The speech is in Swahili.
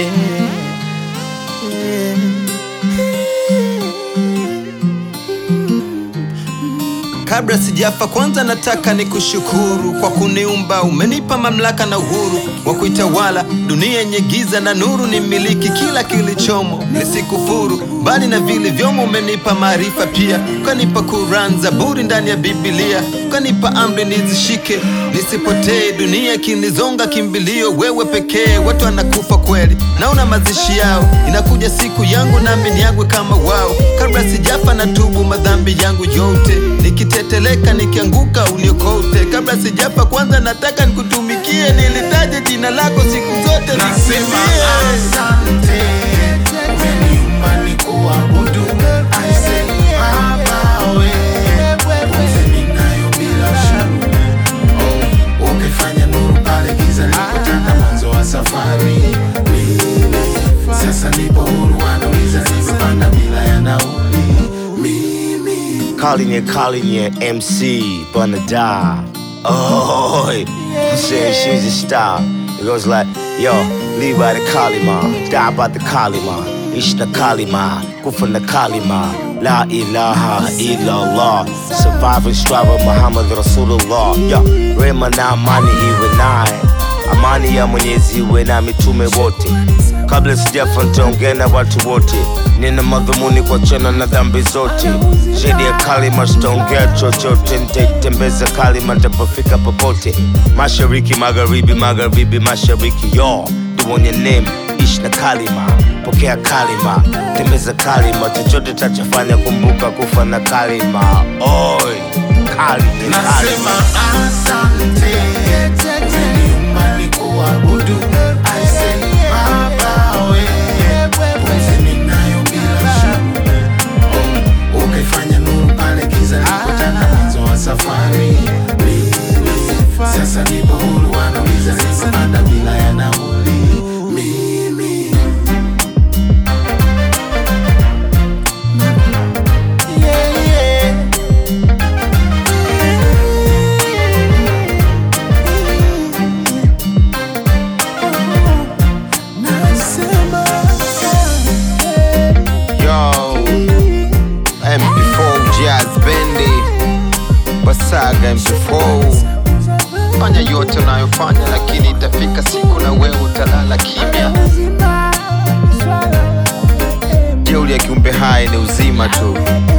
Kabla sijafa kwanza nataka nikushukuru kwa kuniumba, umenipa mamlaka na uhuru wa kuitawala dunia yenye giza na nuru, nimiliki kila kilichomo nisikufuru, bali na vile vyomo umenipa maarifa pia, ukanipa Quran, Zaburi ndani ya Biblia, ukanipa amri nizishike nisipotee, dunia kinizonga kimbilio wewe pekee, watu wanakufa kweli naona mazishi yao, inakuja siku yangu nami niagwe kama wao, kabla sijafa natubu madhambi yangu yote, nikiteteleka nikianguka uniokote, kabla sijafa kwanza nataka nikutumikie, nilitaje jina lako siku zote nasema asante, umeniumba nikuabudu, I say Baba wewe, ninayo bila shuru, oh, ukifanya nuru pale giza lipotanda mwanzo wa safari, sasa nipo huru, wanauliza nimepanda bila ya nauli, Calling it MC Banada. Oh, I'm saying she's a star. It goes like, yo, live by the Kalima, die by the Kalima, Ishna Kalima, Kufana Kalima, La ilaha illallah, survive and strive with Muhammad Rasulullah. Yo, Rema na amani iwe naye, amani ya Mwenyezi iwe na mitume wote. Kabla sijafa nitaongea na watu wote, nina madhumuni kuachana na dhambi zote. Zaidi ya kalima sitaongea chochote, nitaitembeza kalima nitapofika popote. Mashariki, magharibi, magharibi, mashariki, yo do on your name, ishi na kalima, pokea kalima, tembeza kalima, chochote tachofanya kumbuka kufa na kalima. Oi, kalima, nasema asante, umeniumba nikuabudu, I say Baba wewe, ninayo bila shuru, oh, ukifanya nuru pale giza lipotanda mwanzo wa safari, sasa nipo huru, wanauliza nimepanda bila ya nauli, Basaga MP4, fanya yote unayofanya, lakini itafika siku na wewe utalala kimya. Jeuri ya kiumbe hai ni uzima tu.